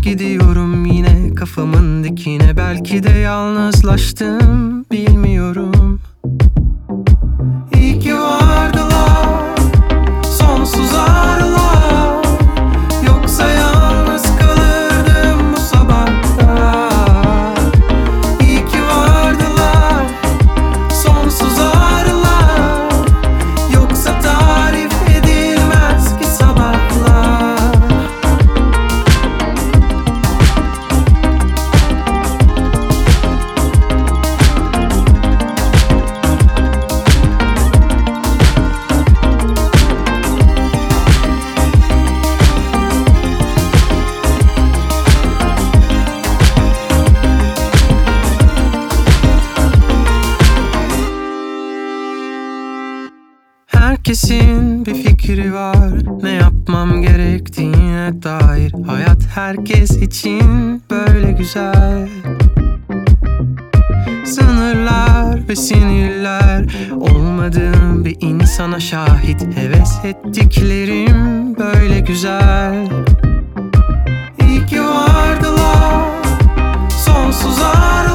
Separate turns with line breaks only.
gidiyorum yine kafamın dikine. Belki de yalnızlaştım, bilmiyorum. İyi ki vardılar sonsuz ağrılar, yoksa yalnız kalırdım bu sabahlar. İyi ki vardılar sonsuz ağrılar, yoksa tarif edilmez ki sabahlar. Herkesin bir fikri var, ne yapmam gerektiğine dair. Hayat herkes için böyle güzel. Sınırlar ve sinirler, olmadığım bir insana şahit. Heves ettiklerim böyle güzel. İyi ki vardılar sonsuz ağrılar,